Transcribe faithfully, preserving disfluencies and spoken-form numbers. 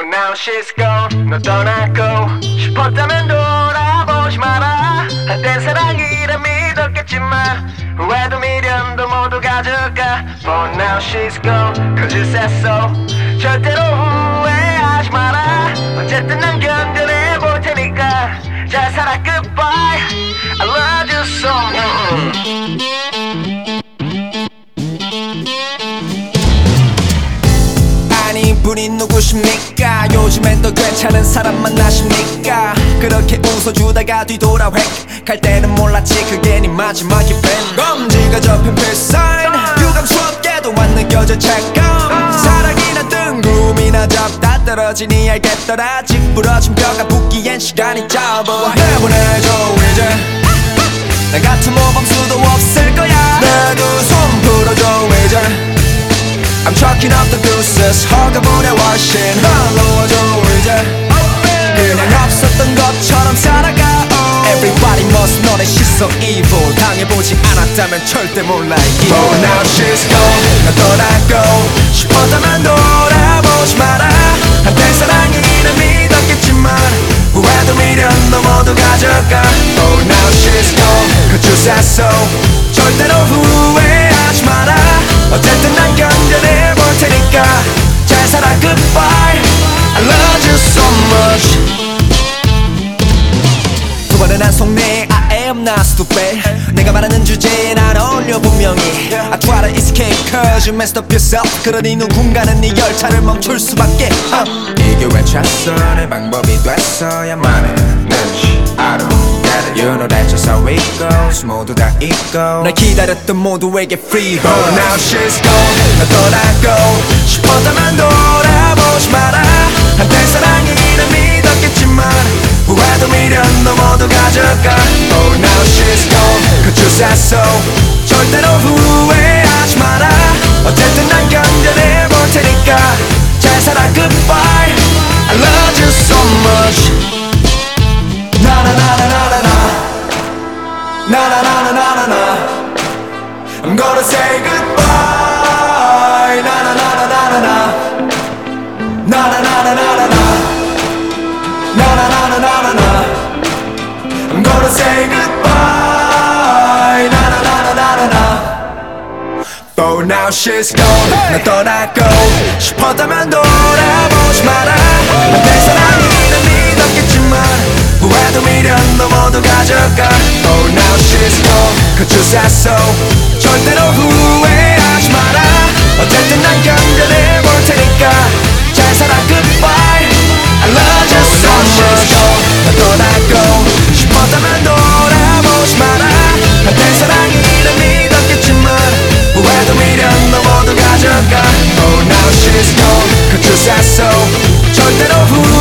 now she's gone. 너 떠나고 싶었다면 돌아보지 마라. 한때 사랑이라 믿었겠지만 후회도 미련도 모두 가져가. But now she's gone. 거짓했어. 절대로 후회하지 마라. 어쨌든 난 견뎌내 볼 테니까 잘 살아. Goodbye. I love you so much. 아니 분이 누구십니까? 요즘엔 더 괜찮은 사람 만나십니까? 그렇게 웃어주다가 뒤돌아 획갈 때는 몰랐지 그게 네 마지막이 된 검지가 접힌 필사인 유감스럽게도 안 느껴져 체감 사랑이나 뜬구름이나 접다 떨어지니 알겠더라 찌푸러진 뼈가 붓기엔 시간이 짧아 내보내줘 이제 나 같은 모범 수도 없을 거야 내 두 손 풀어줘 이제 I'm chalking up the deuces 허가분의 월신 널 놓아줘 이제 그냥 없었던 것처럼 살아가 oh. Everybody must know that she's so evil 당해보지 않았다면 절대 몰라 이거 Oh now she's gone 나 떠나고 싶었다면 돌아보지 마라 한때 사랑이라 믿었겠지만 후회도 미련도 모두 가져가 Oh now she's gone 그주사소 절대로 후회하지 마라 어쨌든 난 견뎌내 볼 테니까 잘 살아 goodbye I love you so much 두 번은 안 속네 I am not stupid 내가 말하는 주제에 난 어울려 분명히 I try to escape cause you messed up yourself 그러니 누군가는 네 열차를 멈출 수밖에 uh. 이게 왜 찼어 내 방법이 됐어야만 해 I don't get it You know that's just how it goes 모두 다 잊고 날 기다렸던 모두에게 free Oh now she's gone 나 떠나고 싶었다면 돌아보지 마라 한때 사랑이라 믿었겠지만 후회도 미련도 모두 가져가 Oh now she's gone 그주사소 절대로 후회하지 마라 어쨌든 난 견뎌내 볼 테니까 잘 살아 goodbye I love you so much Na na na na na na na na na na na na na I'm gonna say goodbye Na na na na na na na Na na na na na na na Na na na na na na na I'm gonna say goodbye Na na na na na na na Oh now she's gone 나 떠나고 싶었다면 돌아보지 마라 한때 사랑이라 믿었겠지만 후회도 미련도 모두 가져가 Oh now she's gone 그주사소 절대로 후회하지 마라 어쨌든 난 견뎌내 볼 테니까 잘 살아 goodbye I love you so much 나 떠나고 싶었다면 돌아보지 마라 한때 사랑이라 믿었겠지만 후회도 미련도 모두 가져가 Oh now she's gone 그주사소 절대로 후회